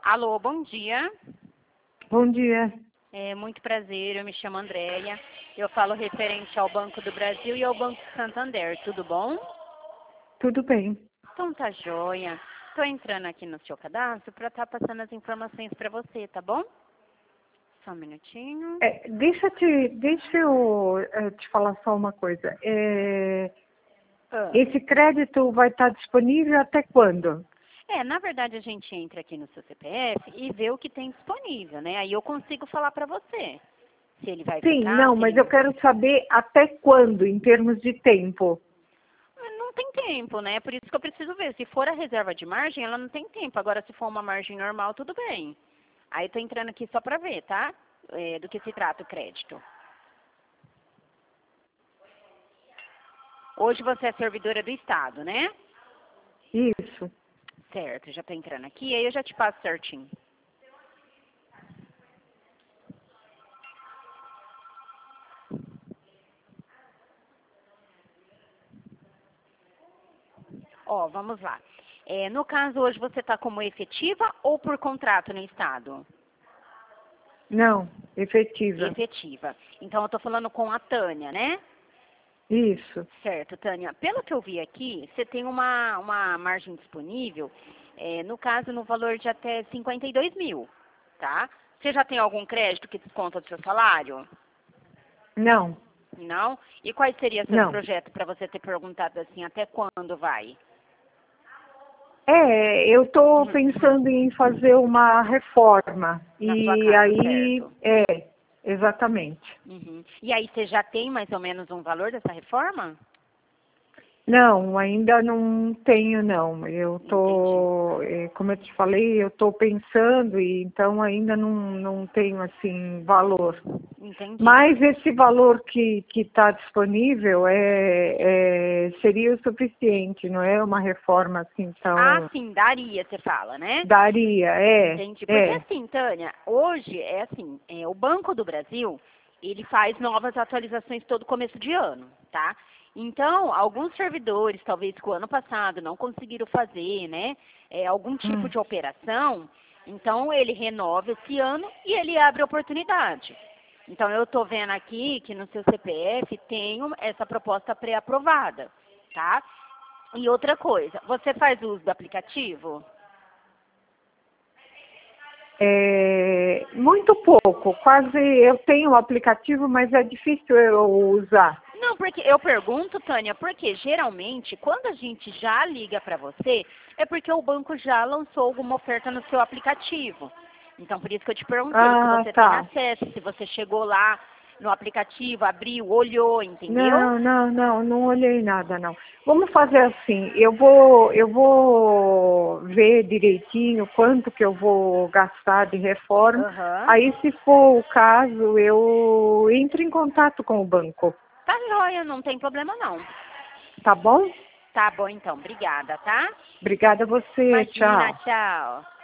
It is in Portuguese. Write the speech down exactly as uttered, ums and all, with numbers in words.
Alô, bom dia. Bom dia. É, muito prazer, eu me chamo Andréia. Eu falo referente ao Banco do Brasil e ao Banco Santander, tudo bom? Tudo bem. Então tá joia. Estou entrando aqui no seu cadastro para estar passando as informações para você, tá bom? Só um minutinho. É, deixa, te, deixa eu é, te falar só uma coisa. É, Ah. Esse crédito vai estar disponível até quando? É, na verdade a gente entra aqui no seu C P F e vê o que tem disponível, né? Aí eu consigo falar para você se ele vai Sim, ficar, não, se mas ele... eu quero saber até quando, em termos de tempo. Não tem tempo, né? Por isso que eu preciso ver. Se for a reserva de margem, ela não tem tempo. Agora, se for uma margem normal, tudo bem. Aí eu tô entrando aqui só para ver, tá? É, do que se trata o crédito. Hoje você é servidora do Estado, né? Isso. Certo, já tô entrando aqui, aí eu já te passo certinho. Ó, vamos lá. É, no caso, hoje você está como efetiva ou por contrato no Estado? Não, efetiva. Efetiva. Então, eu estou falando com a Tânia, né? Isso. Certo, Tânia. Pelo que eu vi aqui, você tem uma, uma margem disponível, é, no caso, no valor de até cinquenta e dois mil, tá? Você já tem algum crédito que desconta do seu salário? Não, Não? E quais seriam seus não. projetos para você ter perguntado assim, até quando vai? É, eu estou Uhum. pensando em fazer uma reforma. Na sua E casa, aí, certo? é, exatamente. Uhum. E aí, você já tem mais ou menos um valor dessa reforma? Não, ainda não tenho não. Eu Entendi. tô, eh, como eu te falei, eu estou pensando e então ainda não, não tenho assim valor. Entendi. Mas esse valor que que está disponível é, é seria o suficiente, não é uma reforma assim Ah, então sim, daria, você fala, né? daria, é, Entendi. Porque é. assim, Tânia, hoje é assim, é, o Banco do Brasil, ele faz novas atualizações todo começo de ano, tá? Então, alguns servidores, talvez que o ano passado não conseguiram fazer, né, é, algum tipo Hum. de operação, então ele renova esse ano e ele abre oportunidade. Então, eu estou vendo aqui que no seu C P F tem um- essa proposta pré-aprovada, tá? E outra coisa, você faz uso do aplicativo? É, muito pouco, quase eu tenho o aplicativo, mas é difícil eu usar. Não, porque eu pergunto, Tânia, porque geralmente quando a gente já liga para você, é porque o banco já lançou alguma oferta no seu aplicativo. Então, por isso que eu te perguntei se Ah, você tem tá. acesso, se você chegou lá no aplicativo, abriu, olhou, entendeu? Não, não, não, não olhei nada, não. Vamos fazer assim, eu vou, eu vou ver direitinho quanto que eu vou gastar de reforma. Aham. Aí, se for o caso, eu entro em contato com o banco. Tá joia, não tem problema não. Tá bom? Tá bom então, obrigada, tá? Obrigada a você, Imagina, tchau. tchau.